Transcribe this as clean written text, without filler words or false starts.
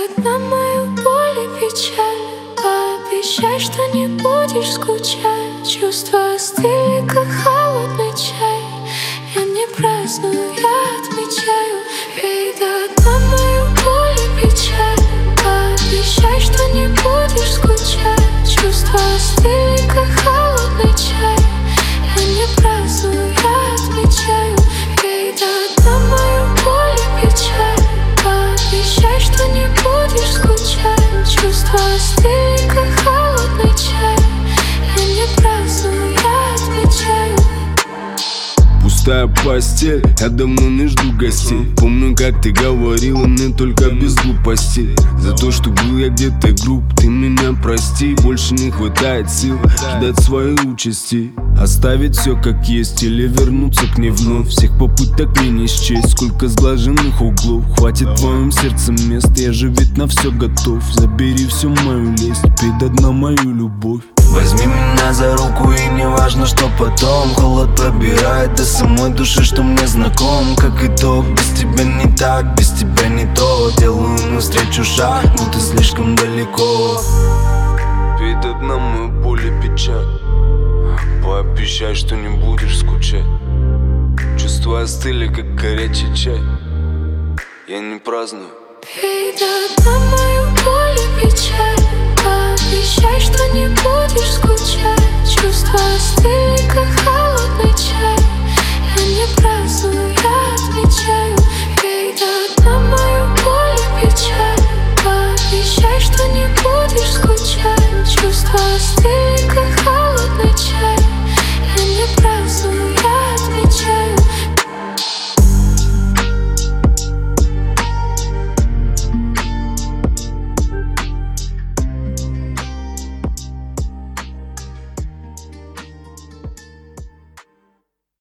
дает на мою боль и печаль. Пообещай, что не будешь скучать. Чувства остыли, как холодный чай. Я не праздную, я отмечаю. Ей дает на мою боль и печаль. Пообещай, что не будешь скучать. Чувства остыли, как холодный чай. Я не праздную, я отмечаю. Ей дает на мою боль и печаль. Пообещай, что не будешь скучать. Чувства остыли, как холодный чай. Я не праздную, я отмечаю. Пустая постель, я давно не жду гостей. Помню, как ты говорила мне только без глупостей. За то, что был я где-то груб, ты меня прости. Больше не хватает сил ждать своей участи. Оставить все как есть или вернуться к ней вновь. Всех попыток мне не счесть, сколько сглаженных углов. Хватит в твоем сердце мест, я же ведь на все готов. Забери всю мою лесть, пей до дна мою любовь. Возьми меня за руку и не важно, что потом. Холод пробирает до самой души, что мне знаком. Как итог, без тебя не так, без тебя не то. Делаю навстречу шаг, будто слишком далеко. Пей до дна мою боль и печаль. Пообещай, что не будешь скучать. Чувства остыли, как горячий чай. Я не праздную. Пей до дна мою боль и печаль. Пообещай, что не будешь скучать. Чувства остыли, как холод.